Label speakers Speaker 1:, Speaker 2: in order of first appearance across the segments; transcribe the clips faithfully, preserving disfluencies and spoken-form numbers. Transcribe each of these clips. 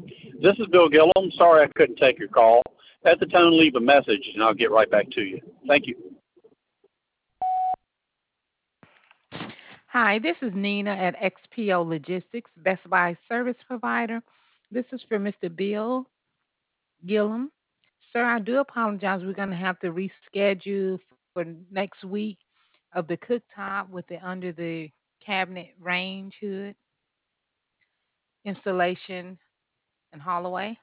Speaker 1: This is Bill Gillum. Sorry I couldn't take your call. At the tone, leave a message, and I'll get right back to you. Thank you.
Speaker 2: Hi, this is Nina at X P O Logistics, Best Buy service provider. This is for Mister Bill Gillum. Sir, I do apologize. We're going to have to reschedule for next week of the cooktop with the under the cabinet range hood installation in Holloway,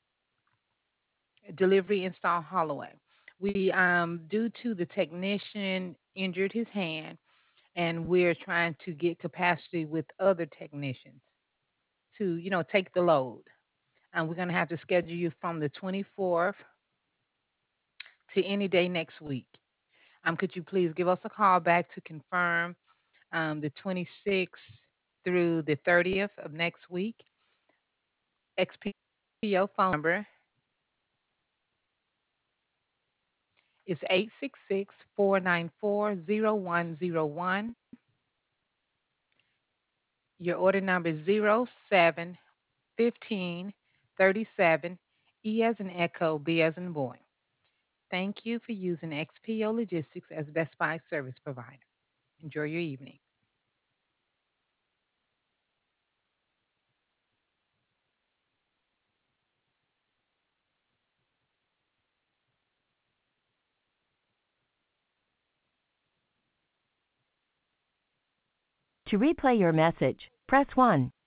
Speaker 2: delivery install Holloway. We, um, due to the technician injured his hand, and we're trying to get capacity with other technicians to, you know, take the load. And we're going to have to schedule you from the twenty-fourth to any day next week. Um, could you please give us a call back to confirm um, the twenty-sixth through the thirtieth of next week? X P O phone number is eight six six, four nine four, zero one zero one. Your order number is zero seven fifteen thirty-seven, E as in Echo, B as in Boy. Thank you for using X P O Logistics as Best Buy service provider. Enjoy your evening.
Speaker 3: To replay your message, press one.